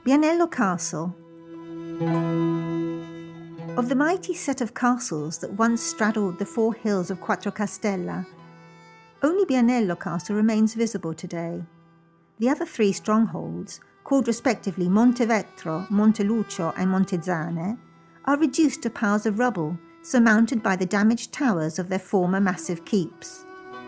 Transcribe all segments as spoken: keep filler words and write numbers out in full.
Bianello Castle. Of the mighty set of castles that once straddled the four hills of Quattro Castella, only Bianello Castle remains visible today. The other three strongholds, called respectively Montevetro, Montelucio and Montezane, are reduced to piles of rubble surmounted by the damaged towers of their former massive keeps.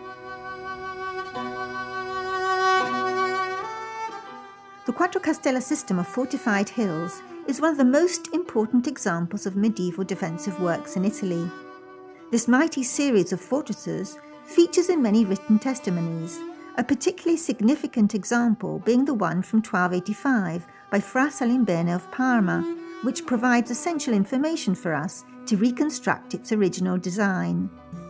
The Quattro Castella system of fortified hills is one of the most important examples of medieval defensive works in Italy. This mighty series of fortresses features in many written testimonies, a particularly significant example being the one from twelve eighty-five by Fra Salimbene of Parma, which provides essential information for us to reconstruct its original design.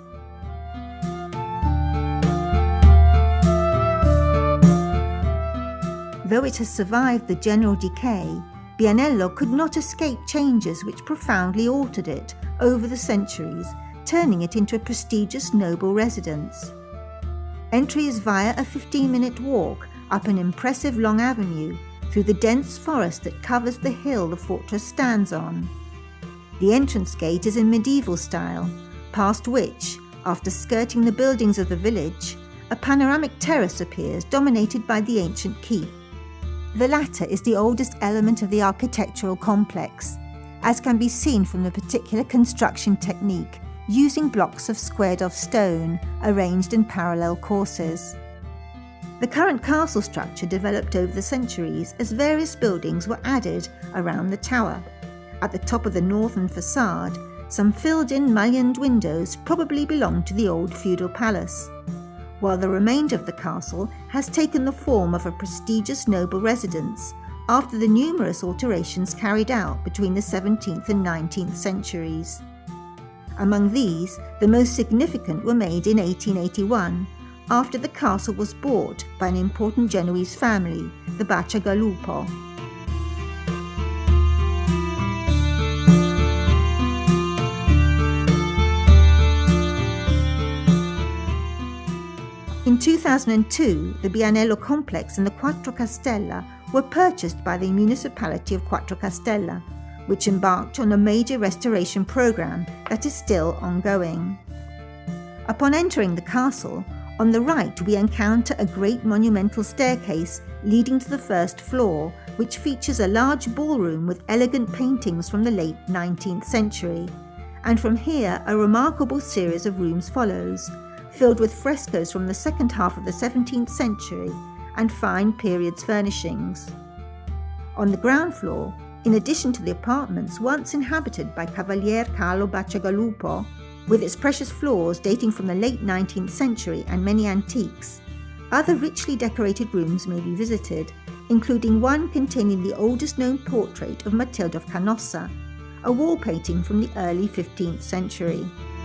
Though it has survived the general decay, Bianello could not escape changes which profoundly altered it over the centuries, turning it into a prestigious noble residence. Entry is via a fifteen-minute walk up an impressive long avenue through the dense forest that covers the hill the fortress stands on. The entrance gate is in medieval style, past which, after skirting the buildings of the village, a panoramic terrace appears dominated by the ancient keep. The latter is the oldest element of the architectural complex, as can be seen from the particular construction technique using blocks of squared-off stone arranged in parallel courses. The current castle structure developed over the centuries as various buildings were added around the tower. At the top of the northern facade, some filled-in mullioned windows probably belonged to the old feudal palace, while the remainder of the castle has taken the form of a prestigious noble residence after the numerous alterations carried out between the seventeenth and nineteenth centuries. Among these, the most significant were made in eighteen eighty-one, after the castle was bought by an important Genoese family, the Bacigalupo. In two thousand two, the Bianello complex and the Quattro Castella were purchased by the municipality of Quattro Castella, which embarked on a major restoration program that is still ongoing. Upon entering the castle, on the right we encounter a great monumental staircase leading to the first floor, which features a large ballroom with elegant paintings from the late nineteenth century, and from here a remarkable series of rooms follows, filled with frescoes from the second half of the seventeenth century and fine periods furnishings. On the ground floor, in addition to the apartments once inhabited by Cavalier Carlo Bacigalupo, with its precious floors dating from the late nineteenth century and many antiques, other richly decorated rooms may be visited, including one containing the oldest known portrait of Matilda of Canossa, a wall painting from the early fifteenth century.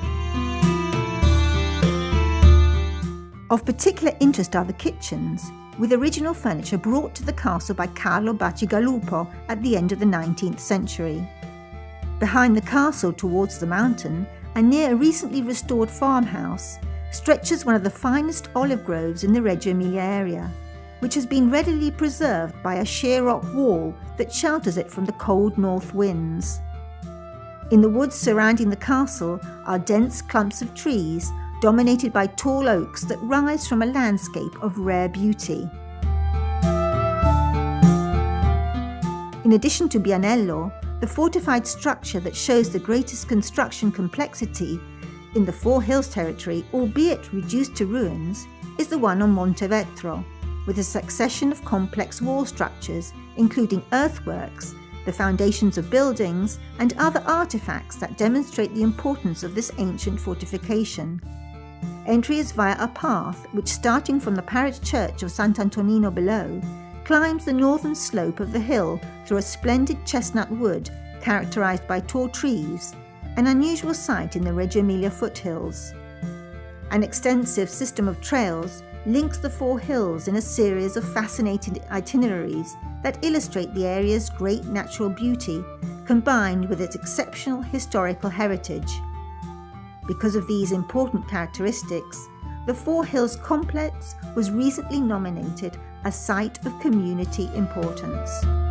Of particular interest are the kitchens, with original furniture brought to the castle by Carlo Bacigalupo at the end of the nineteenth century. Behind the castle towards the mountain, and near a recently restored farmhouse, stretches one of the finest olive groves in the Reggio Emilia area, which has been readily preserved by a sheer rock wall that shelters it from the cold north winds. In the woods surrounding the castle are dense clumps of trees dominated by tall oaks that rise from a landscape of rare beauty. In addition to Bianello, the fortified structure that shows the greatest construction complexity in the Four Hills territory, albeit reduced to ruins, is the one on Montevetro, with a succession of complex wall structures, including earthworks, the foundations of buildings, and other artifacts that demonstrate the importance of this ancient fortification. Entry is via a path which, starting from the parish church of Sant'Antonino below, climbs the northern slope of the hill through a splendid chestnut wood characterized by tall trees, an unusual sight in the Reggio Emilia foothills. An extensive system of trails links the four hills in a series of fascinating itineraries that illustrate the area's great natural beauty combined with its exceptional historical heritage. Because of these important characteristics, the Four Hills complex was recently nominated a Site of Community Importance.